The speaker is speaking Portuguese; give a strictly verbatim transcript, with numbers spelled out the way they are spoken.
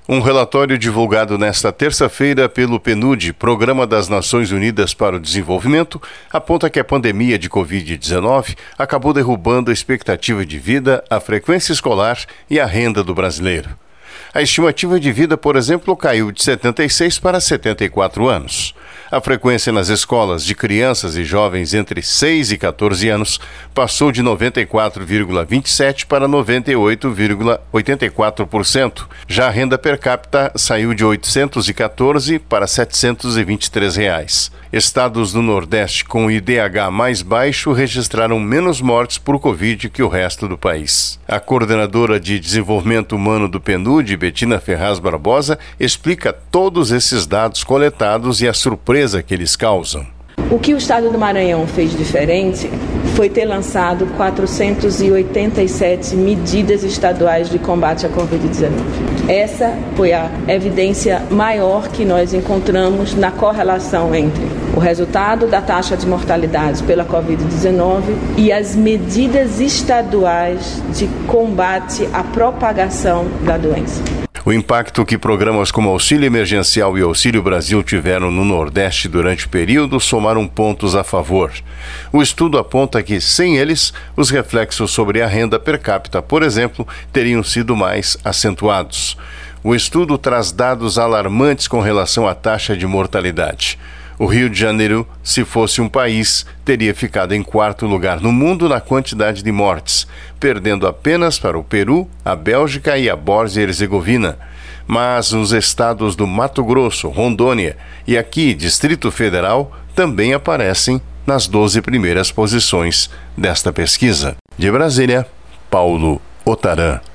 Um relatório divulgado nesta terça-feira pelo PNUD, Programa das Nações Unidas para o Desenvolvimento, aponta que a pandemia de covid dezenove acabou derrubando a expectativa de vida, a frequência escolar e a renda do brasileiro. A estimativa de vida, por exemplo, caiu de setenta e seis para setenta e quatro anos. A frequência nas escolas de crianças e jovens entre seis e quatorze anos passou de noventa e quatro vírgula vinte e sete por cento para noventa e oito vírgula oitenta e quatro por cento. Já a renda per capita saiu de oitocentos e quatorze para setecentos e vinte e três reais. Estados do Nordeste com I D H mais baixo registraram menos mortes por Covid que o resto do país. A coordenadora de Desenvolvimento Humano do PNUD, Betina Ferraz Barbosa, explica todos esses dados coletados e a surpresa que eles causam. O que o Estado do Maranhão fez diferente foi ter lançado quatrocentas e oitenta e sete medidas estaduais de combate à covid dezenove. Essa foi a evidência maior que nós encontramos na correlação entre o resultado da taxa de mortalidade pela covid dezenove e as medidas estaduais de combate à propagação da doença. O impacto que programas como Auxílio Emergencial e Auxílio Brasil tiveram no Nordeste durante o período somaram pontos a favor. O estudo aponta que, sem eles, os reflexos sobre a renda per capita, por exemplo, teriam sido mais acentuados. O estudo traz dados alarmantes com relação à taxa de mortalidade. O Rio de Janeiro, se fosse um país, teria ficado em quarto lugar no mundo na quantidade de mortes, perdendo apenas para o Peru, a Bélgica e a Bósnia e Herzegovina. Mas os estados do Mato Grosso, Rondônia e aqui, Distrito Federal, também aparecem nas doze primeiras posições desta pesquisa. De Brasília, Paulo Otaran.